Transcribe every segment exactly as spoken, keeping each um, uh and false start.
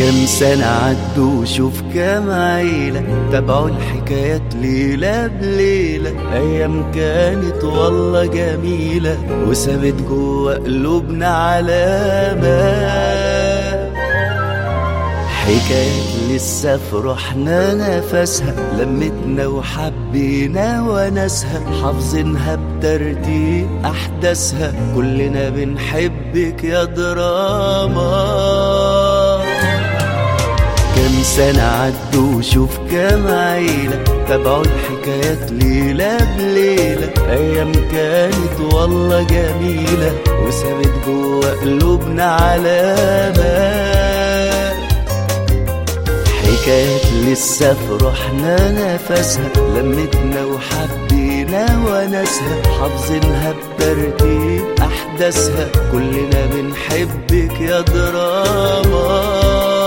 كم سنة عدوا وشوف كم عيلة تابعوا الحكايات ليلة بليلة. أيام كانت والله جميلة وسابت جوا قلوبنا علامات. حكايات لسه في روحنا نفسها، لمتنا وحبينا وناسها، حافظينها بترتيب أحداثها. كلنا بنحبك يا دراما. كم سنة عدوا وشوف كم عيلة تابعوا الحكايات ليلة بليلة. أيام كانت والله جميلة وسابت جوا قلوبنا علامات. حكايات لسه في روحنا نفسها، لمتنا وحبينا وناسها، حافظينها بترتيب أحداثها. كلنا بنحبك يا دراما.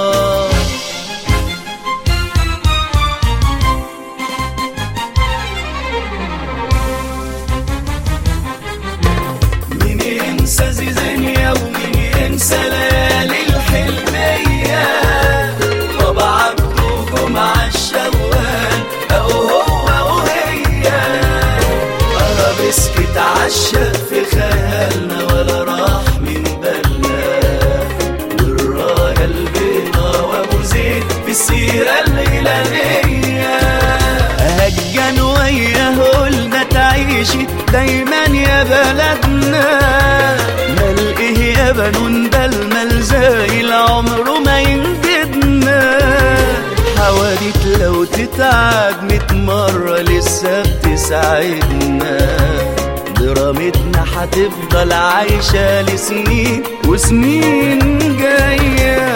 ينسى زيزينيا ومين ينسى ليالي الحلمية، بابا عبده جمعة الشوال أو هو وهي. أرابيسك اتعشق في خيالنا ولا راح من بالنا، والراية البيضا وأبو زيد في السيرة الليلانية. هجان وياه قلنا تعيشي دايما يا بلدنا، ملقيه يا بنون ده المال زايل عمره ما ينجدنا. حواديت لو تتعاد ميت مرة لسه بتساعدنا، درامتنا هتفضل عايشة لسنين وسنين جاية.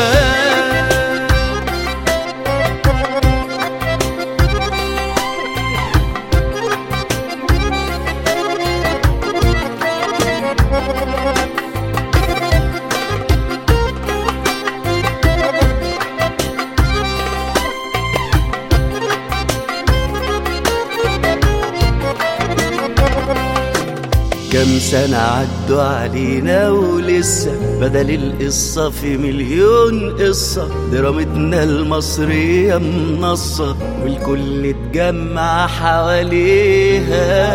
كم سنة عدوا علينا ولسه بدل القصة في مليون قصة. درامتنا المصرية منصة والكل اتجمع حواليها.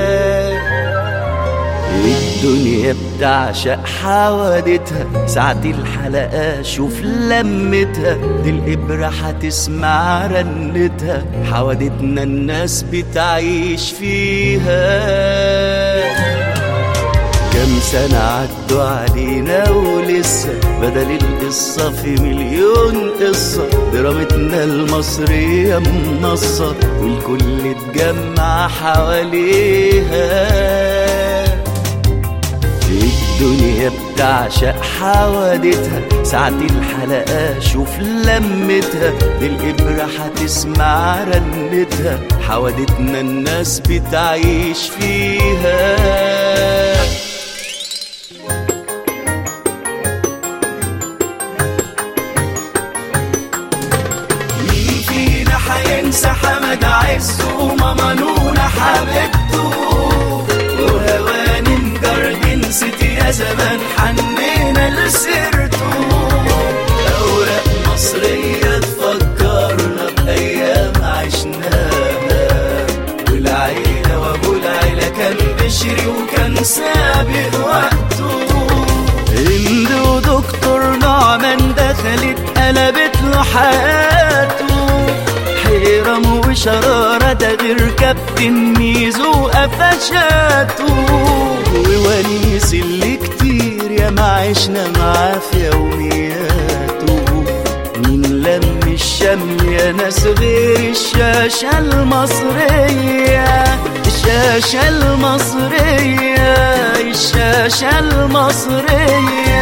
الدنيا بتعشق حوادتها، ساعة الحلقة شوف لمتها، دي الإبرة هتسمع رنتها. حوادتنا الناس بتعيش فيها. كم سنة عدوا علينا ولسه بدل القصة في مليون قصة. درامتنا المصرية منصة والكل اتجمع حواليها. الدنيا بتعشق حوادتها، ساعة الحلقة شوف لمتها، دي الإبرة هتسمع رنتها. حوادتنا الناس بتعيش فيها. هينسى حمد عز وماما نونا حبيبته، وهواني مجرد نسيت يا زمان حنينا لسيرته. أوراق مصرية تفكرنا بأيام عشناها، والعيلة وأبو العيلة كان بشري وكان سابق وقته. هند ودكتور نعمان دخلت قلبت له حياته. حيرم وشرارة ده غير كابتن ميزو قفشاته. وونيس اللي كتير يا ما عشنا معاه في يومياته. مين لم الشم يا ناس غير الشاشة المصرية، الشاشة المصرية، الشاشة المصرية.